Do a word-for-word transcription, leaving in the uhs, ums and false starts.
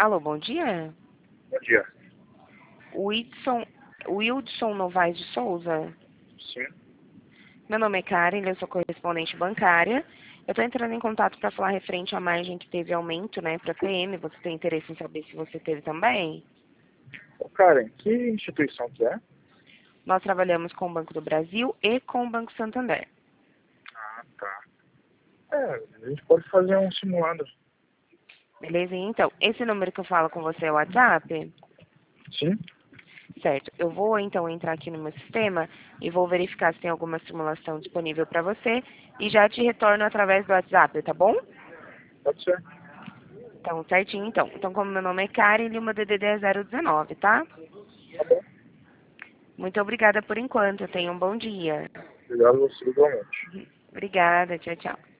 Alô, bom dia. Bom dia. Wilson, Wildson Novaes de Souza. Sim. Meu nome é Karen, eu sou correspondente bancária. Eu estou entrando em contato para falar referente à margem que teve aumento, né, para T M. Você tem interesse em saber se você teve também? Ô, Karen, que instituição que é? Nós trabalhamos com o Banco do Brasil e com o Banco Santander. Ah, tá. É, a gente pode fazer um simulado. Beleza? Então, esse número que eu falo com você é o WhatsApp? Sim? Certo. Eu vou, então, entrar aqui no meu sistema e vou verificar se tem alguma simulação disponível para você e já te retorno através do WhatsApp, tá bom? Pode ser. Então, certinho, então. Então, como meu nome é Karen, e o meu D D D é zero dezenove, tá? Tá bom. Muito obrigada por enquanto. Tenha um bom dia. Obrigado a você igualmente. Obrigada. Tchau, tchau.